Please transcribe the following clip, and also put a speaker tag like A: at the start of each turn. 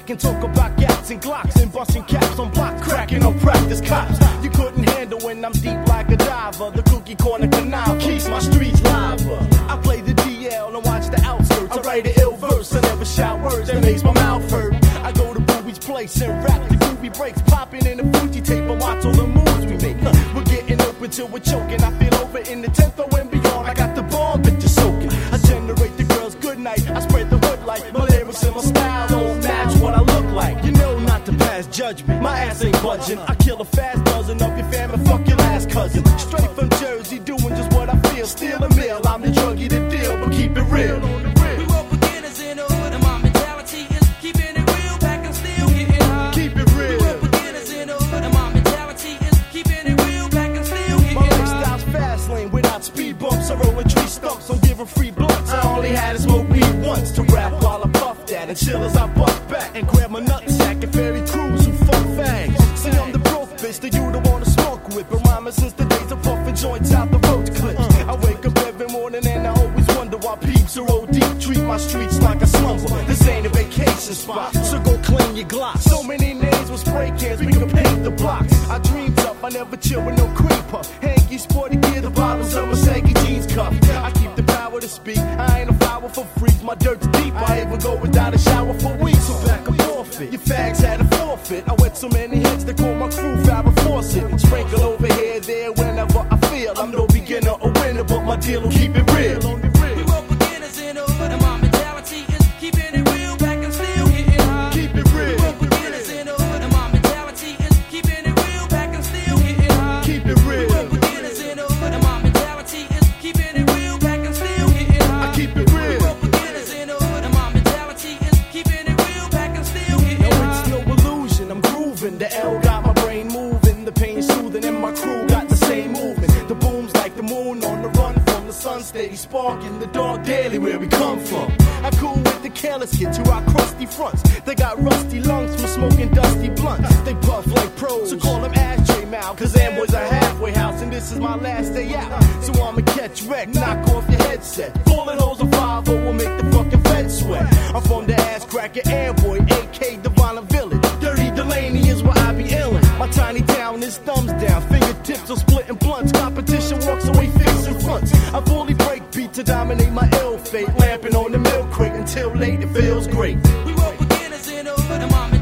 A: can talk about gats and glocks and busting caps on blocks, cracking on practice cops. You couldn't handle when I'm deep like a diver. The cookie corner canal keeps my streets live. I play the DL and watch the outskirts. I write an ill verse, I never shout words that makes my mouth hurt. I go to Booby's place and rap the groovy breaks, popping in the Fuji tape and watch all the moves we make. We're getting open till we're choking. I feel over in the 10th row and beyond. I got the bomb bitches soaking. I generate the girls good night. I spread the hood light. My lyrics and my style don't match what I look like. You know not to pass judgment. My ass ain't budging. I kill a fast dozen of your fam and fuck your last cousin. Straight from Jersey, doing just what I feel. Steal a meal. I'm the druggie to deal, but keep it real.
B: We were beginners in the hood, and my mentality is keeping it real, back and still getting high.
A: Keep it real.
B: We were beginners in the hood, and my mentality is keeping it real, back and still getting
A: My
B: high.
A: lifestyle's fast lane without speed bumps. I roll in tree stumps, I'm giving free blunts. I only had to smoke weed once to rap while I puff that and chill as I bust back and grab my nutsack and ferry crews who fuck fags. See, I'm the broke bitch that you don't wanna smoke with, but rhyming since the days of puffing joints out the road clips. I wake up every morning and I always wonder why peeps are OD. Treat my streets like a slumber. This ain't a vacation spot, so go clean your Glock. So many names with spray cans, we can paint the blocks. I dreamed up, I never chill with no cream puff. Hanky, sporty gear, the bottoms of my saggy jeans cuff. I keep the power to speak, I ain't a flower for freaks. My dirt's deep, I even go without a shower for weeks. So back and forfeit, your fags had a forfeit. I wet so many hits, they call my crew Farrah Fawcett. Sprinkle over here, there, whenever I feel. I'm no beginner or winner, but my deal will keep it real.
B: We were beginners in the hood, and my mentality is keeping it real, back and still getting high.
A: Keep it real.
B: We were beginners in the hood, and my mentality is keeping it real, back and still getting high.
A: Keep it real.
B: We were beginners in the hood, and my mentality is keeping it real, back and still getting high.
A: I keep it real.
B: We were beginners in the hood, and my mentality is keeping it real, back and still getting
A: No,
B: high.
A: it's no illusion, I'm grooving. The L got my brain moving, the pain soothing, and my crew got the same movement. The boom's like the moon on the run from the sun, steady sparking the dark daily where we come from. I cool with the careless kids who rock crusty fronts. They got rusty lungs from smoking dusty blunts. They puff like pros, so call them Ashtray Mal, cause Amboy's a halfway house and this is my last day out. So I'ma catch wreck, knock off your headset. Bullet holes of 5 will make the fucking feds sweat. I'm from the ass cracker Amboy, AK the violent village. Dirty Delaney is where I be illin'. My tiny town is thumbs down, fingertips are splitting blunts. Competition walks away fixing fronts. I fully break beat to dominate my ill fate. Lamping on the milk crate until late, it feels great.
B: We were beginners in the hood, and my